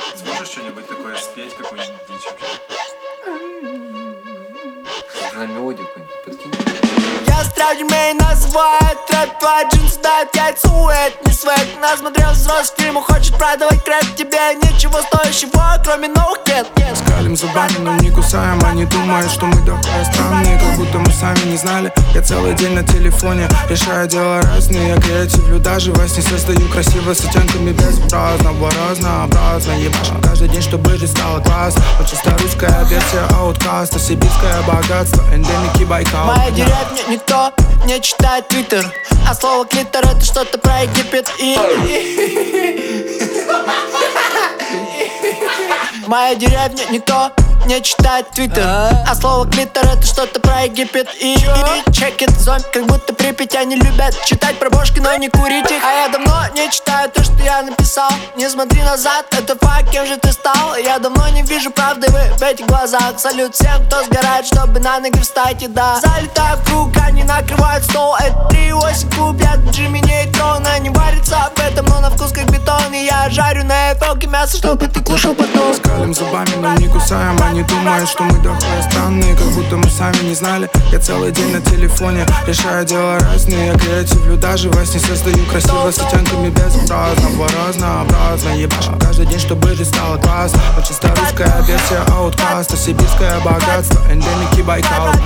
Сможешь что-нибудь такое спеть, какую-нибудь дичь вообще? На мелодию какую-нибудь подкинь. Я стрелки меня называют, рэп твои джинсы дают яйцу, это не свек. Насмотрел взрослых фильмов, хочет продавать крэп. Тебе ничего стоящего, кроме новых лет. Скалим зубами, но не кусаем. Они думают, что мы такие странные, как будто мы сами не знали. Я целый день на телефоне, решаю дела разные. Я креативлю даже во сне, создаю красиво с оттенками безобразного, разнообразно. Ебашу каждый день, чтобы жить стало классно. Вот чисто русская версия ауткаста, сибирское богатство, эндемики Байкала. В моей деревне никто не читает твиттер, а слово клитор это что-то про Египет и... В моей деревне никто не читает твиттер, а слово клитор это что-то про Египет и... Чекит зомби, как будто Припять. Они любят читать про бошки, но не курить их. А я давно не читаю то, что я написал. Не смотри назад, это факт, кем же ты стал. Я давно не вижу правды в этих глазах. Салют всем, кто сгорает, чтобы на ноги встать. И да, залетаю в круг, они накрывают стол. Это 3-8 клуб, я Джимми Нейтрон. Они варятся об этом, но на вкус как бетон. И я жарю на эпоке мясо, чтобы ты кушал потом. Скалим зубами, но не кусаем. Они думают, что мы такие странные, как будто мы сами не знали. Я целый день на телефоне, решаю дела разные. Я креативлю даже во сне, создаю красиво с оттенками безобразного, разнообразно. Ебашу каждый день, чтобы жить стало классно. Вот чисто русская версия ауткаста, сибирское богатство, эндемики Байкала.